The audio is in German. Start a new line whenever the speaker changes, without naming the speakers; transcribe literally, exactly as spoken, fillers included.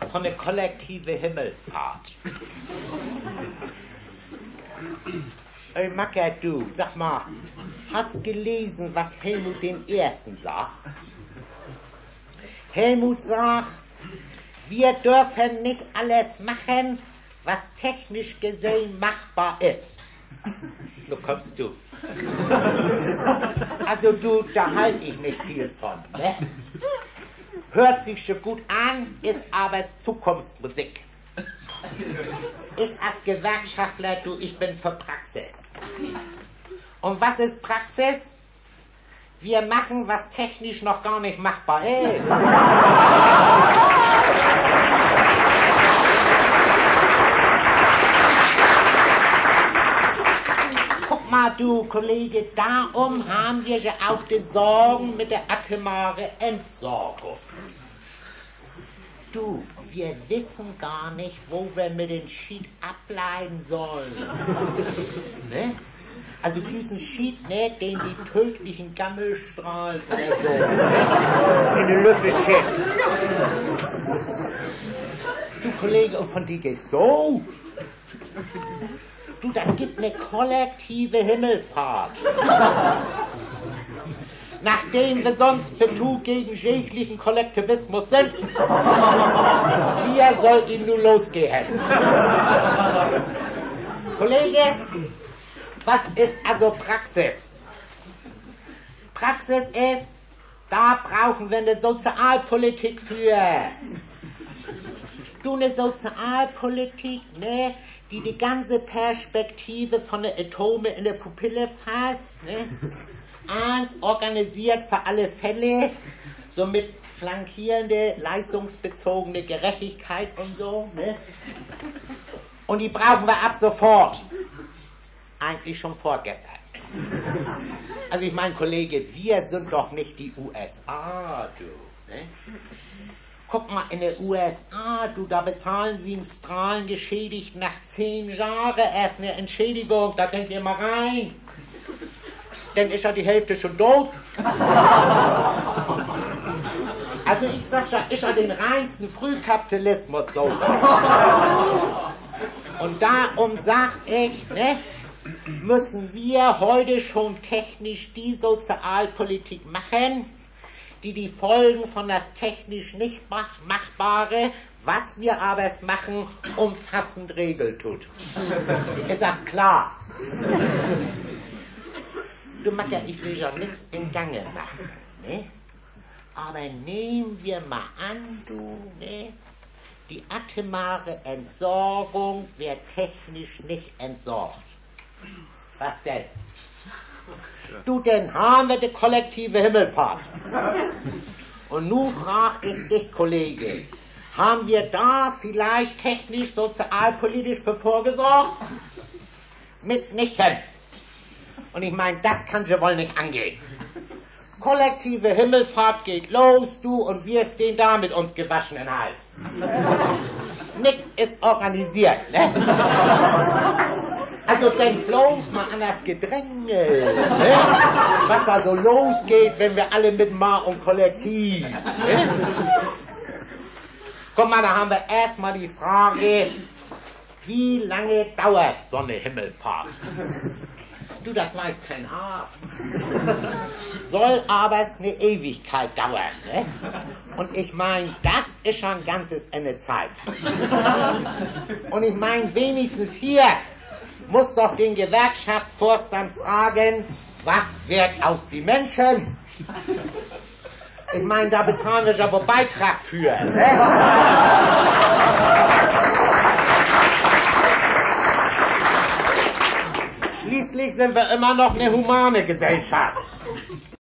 von der kollektive Himmelfahrt. Ey, Macker, du, sag mal, hast gelesen, was Helmut den Ersten sagt? Helmut sagt, wir dürfen nicht alles machen, was technisch gesehen machbar ist. So kommst du. Also du, da halte ich nicht viel von, ne? Hört sich schon gut an, ist aber Zukunftsmusik. Ich als Gewerkschaftler, du, ich bin für Praxis. Und was ist Praxis? Wir machen, was technisch noch gar nicht machbar ist. Guck mal, du Kollege, darum haben wir ja auch die Sorgen mit der atomaren Entsorgung. Du, wir wissen gar nicht, wo wir mit dem Schied ableiten sollen. Ne? Also diesen Schied, ne, den die tödlichen Gammelstrahlen oder so in die Lüfte schicken. Du Kollege, und von dir gehst du? Du, das gibt eine kollektive Himmelfahrt. Nachdem wir sonst partout gegen jeglichen Kollektivismus sind, wie soll ihm nun losgehen? Kollege, was ist also Praxis? Praxis ist, da brauchen wir eine Sozialpolitik für. Du, eine Sozialpolitik, ne, die die ganze Perspektive von der Atome in der Pupille fasst, ne? Eins organisiert für alle Fälle, so mit flankierende, leistungsbezogene Gerechtigkeit und so, ne? Und die brauchen wir ab sofort. Eigentlich schon vorgestern. Also ich meine, Kollege, wir sind doch nicht die U S A, du, ne? Guck mal, in den U S A, du, da bezahlen sie einen Strahlengeschädigten nach zehn Jahren erst eine Entschädigung, da denkt ihr mal rein. Dann ist ja die Hälfte schon tot. Also ich sag schon, ist ja den reinsten Frühkapitalismus so. Und darum sag ich, ne, müssen wir heute schon technisch die Sozialpolitik machen, die die Folgen von das technisch nicht machbare, was wir aber es machen, umfassend regelt tut. Ist das klar? Du Macker, ich will ja nichts in Gange machen, ne? Aber nehmen wir mal an, du, ne? Die atomare Entsorgung wird technisch nicht entsorgt. Was denn? Du, denn haben wir die kollektive Himmelfahrt. Und nun frag ich dich, Kollege, haben wir da vielleicht technisch, sozialpolitisch für vorgesorgt? Mitnichten. Und ich meine, das kann ja wohl nicht angehen. Kollektive Himmelfahrt geht los, du, und wir stehen da mit uns gewaschenen Hals. Nix ist organisiert, ne? Also denk bloß mal an das Gedränge, ne? Was da so losgeht, wenn wir alle mitmachen und kollektiv. Ne? Guck mal, da haben wir erstmal die Frage, wie lange dauert so eine Himmelfahrt? Du, das weiß kein Arzt. Soll aber es eine Ewigkeit dauern, ne? Und ich meine, das ist schon ein ganzes Ende Zeit. Und ich meine, wenigstens hier muss doch den Gewerkschaftsvorstand fragen, was wird aus die Menschen? Ich meine, da bezahlen wir ja wohl Beitrag für, ne? Schließlich sind wir immer noch eine humane Gesellschaft.